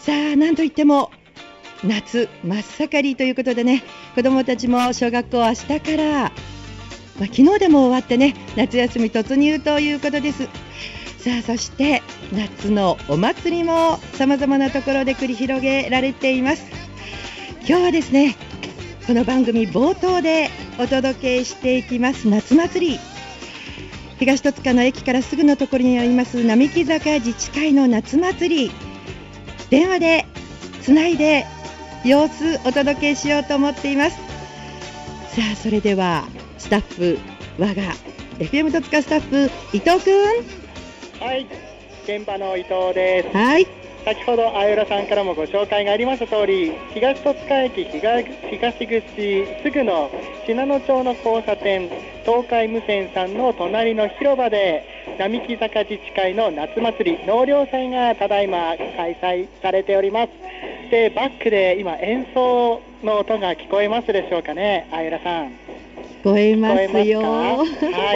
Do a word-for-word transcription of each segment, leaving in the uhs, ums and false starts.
さあ、なんといっても夏真っ盛りということでね、子どもたちも小学校明日から、まあ、昨日でも終わってね、夏休み突入ということです。さあ、そして夏のお祭りもさまざまなところで繰り広げられています。今日はですね、この番組冒頭でお届けしていきます夏祭り、東戸塚の駅からすぐのところにあります並木坂自治会の夏祭り、電話でつないで様子お届けしようと思っています。さあ、それではスタッフ、我が エフエム 戸塚スタッフ伊藤くん。 はい、現場の伊藤です。 はい、 先ほどあゆらさんからもご紹介がありました通り、東戸塚駅 東, 東口すぐの信濃町の交差点、東海無線さんの隣の広場で並木坂自治会の夏祭り納涼祭がただいま開催されております。で、バックで今演奏の音が聞こえますでしょうかね、あゆらさん。 聞こえますよ。 はい、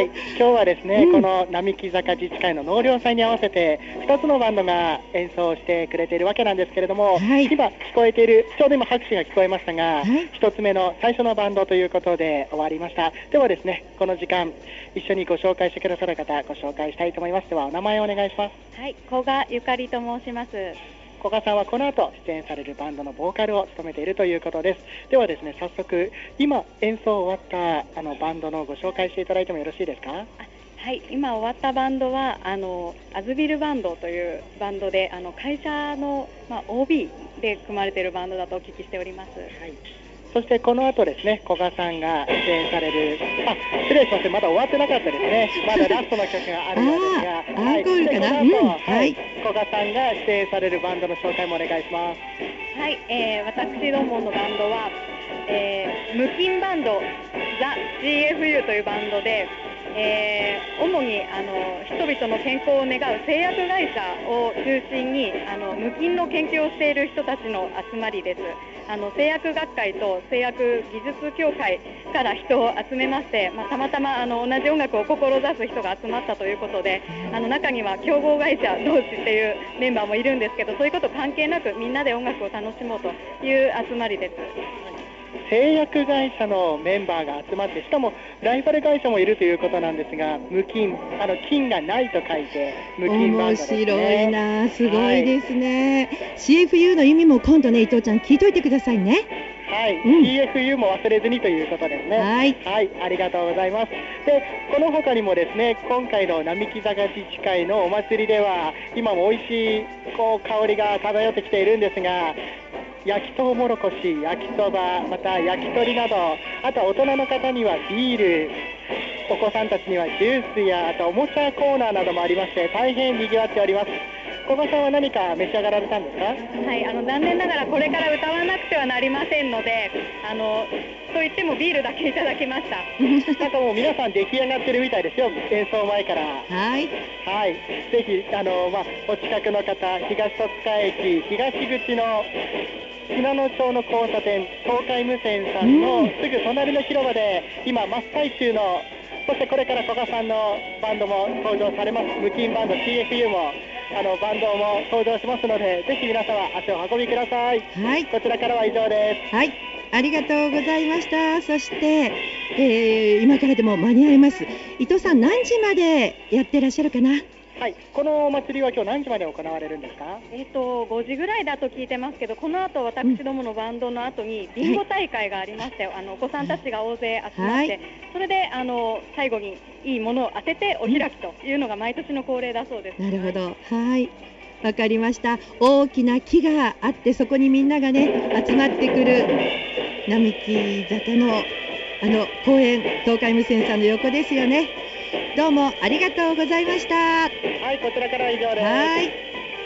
今日はですね、うん、この並木坂自治会の納涼祭に合わせてふたつのバンドが演奏してくれているわけなんですけれども、はい、今聞こえている、ちょうど今拍手が聞こえましたが、はい、ひとつめの最初のバンドということで終わりました。ではですね、この時間一緒にご紹介してくださる方ご紹介したいと思います。ではお名前をお願いします。 はい、古賀ゆかりと申します。 古賀さんはこの後出演されるバンドのボーカルを務めているということです。ではですね、早速今演奏終わったあのバンドのご紹介していただいてもよろしいですか？ はい、今終わったバンドはあのアズビルバンドというバンドで、あの会社の、まあ、オービー で組まれているバンドだとお聞きしております。はい、 そしてこの後ですね、古賀さんが出演される、あ、失礼しません、まだ終わってなかったですね。まだラストの曲があるようですが、 アンコールかな、 はい、うん、はい、古賀さんが出演されるバンドの紹介もお願いします。 はい、えー、私どものバンドは、えー、無菌バンドザ・ ジーエフユー というバンドで、えー、主にあの人々の健康を願う製薬会社を中心にあの無菌の研究をしている人たちの集まりです。あの製薬学会と製薬技術協会から人を集めまして、まあ、たまたまあの同じ音楽を志す人が集まったということで、あの中には競合会社同士っていうメンバーもいるんですけど、そういうこと関係なくみんなで音楽を楽しもうという集まりです。 製薬会社のメンバーが集まって、しかもライバル会社もいるということなんですが、無菌、あの菌がないと書いて無菌バンドですね。 面白いな、すごいですね。はい、シーエフユー の意味も今度ね、伊藤ちゃん聞いといてくださいね。 はい、うん、シーエフユー も忘れずにということですね。 はい、 はい、ありがとうございます。で、この他にもですね、今回の並木坂自治会のお祭りでは今も美味しいこう香りが漂ってきているんですが、焼きとうもろこし、焼きそば、また焼き鳥など、あとは大人の方にはビール、お子さんたちにはジュースや、あとおもちゃコーナーなどもありまして、大変賑わっております。小賀さんは何か召し上がられたんですか？ はい、あの残念ながらこれから歌わなくてはなりませんので、あのといってもビールだけいただきました。 なんかもう皆さん出来上がってるみたいですよ、演奏前から。 はい、 はい、ぜひあの、まあ、お近くの方、東戸塚駅東口の信濃町の交差点、東海無線さんのすぐ隣の広場で今真っ最中の、そしてこれから古賀さんのバンドも登場されます。無菌バンド シーエフユー もあのバンドも登場しますので、ぜひ皆様足をお運びください。 はい、 こちらからは以上です。 はい、ありがとうございました。そして、えー、今からでも間に合います。伊藤さん、何時までやってらっしゃるかな？ はい、このお祭りは今日何時まで行われるんですか？ えっとごじぐらいだと聞いてますけど、この後私どものバンドの後にビンゴ大会がありまして、はい、あのお子さんたちが大勢集まって、はい、それであの最後にいいものを当ててお開きというのが毎年の恒例だそうです。 なるほど、はい、わかりました。大きな木があって、そこにみんながね集まってくる並木坂のあの公園、東海無線さんの横ですよね。どうもありがとうございました。はい、こちらからは以上です。 はい、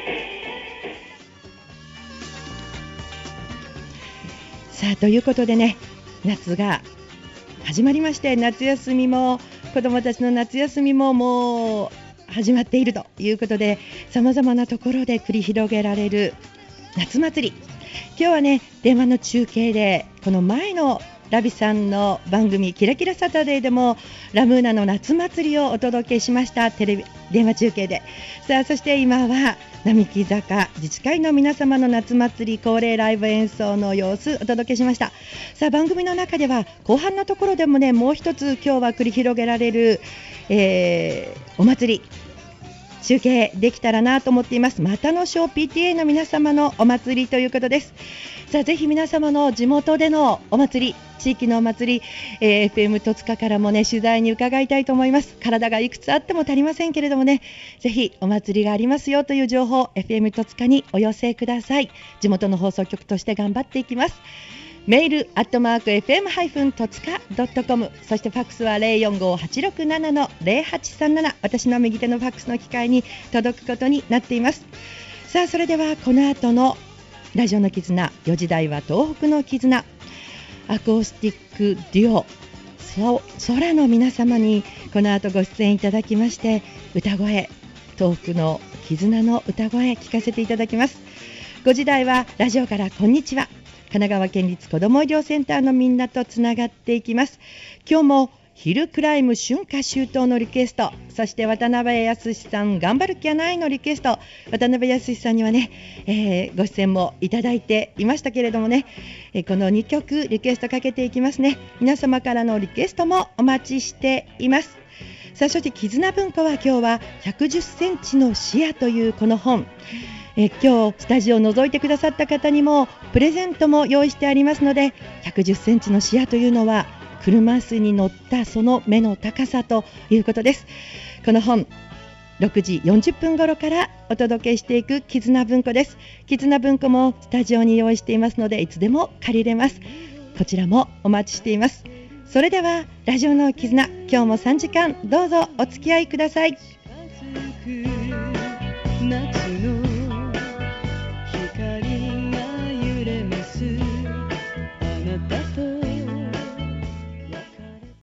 さあということでね、夏が始まりまして、夏休みも子どもたちの夏休みももう始まっているということで、さまざまなところで繰り広げられる夏祭り。今日はね、電話の中継でこの前のラビさんの番組キラキラサタデーでもラムーナの夏祭りをお届けしました。テレビ電話中継で。さあそして今は並木坂自治会の皆様の夏祭り恒例ライブ演奏の様子お届けしました。さあ番組の中では後半のところでもね、もう一つ今日は繰り広げられる、えー、お祭り中継できたらなと思っています。またの小 ピーティーエー の皆様のお祭りということです。さあぜひ皆様の地元でのお祭り、地域のお祭り、えー、エフエム 戸塚からもね取材に伺いたいと思います。体がいくつあっても足りませんけれどもね、ぜひお祭りがありますよという情報 エフエム 戸塚にお寄せください。地元の放送局として頑張っていきます。メールアットマーク エフエム 戸塚 ドットコム、 そしてファックスは ゼロよんご はちろくなな ゼロはちさんなな、 私の右手のファックスの機会に届くことになっています。さあそれではこの後のラジオの絆、よじ台は東北の絆、アコースティックデュオそ空の皆様にこの後ご出演いただきまして、歌声、東北の絆の歌声聞かせていただきます。ごじ台はラジオからこんにちは、神奈川県立子ども医療センターのみんなとつながっていきます。今日もヒルクライム春夏秋冬のリクエスト、そして渡辺康さん頑張る気はないのリクエスト、渡辺康さんにはね、えー、ご出演もいただいていましたけれどもね、えー、このにきょくリクエストかけていきますね。皆様からのリクエストもお待ちしています。さあそして絆文庫は今日はひゃくじゅっセンチの視野というこの本、え今日スタジオを覗いてくださった方にもプレゼントも用意してありますので、ひゃくじゅっセンチの視野というのは車椅子に乗ったその目の高さということです。この本ろくじよんじゅっぷん頃からお届けしていく絆文庫です。絆文庫もスタジオに用意していますので、いつでも借りれます。こちらもお待ちしています。それではラジオの絆、今日もさんじかんどうぞお付き合いください。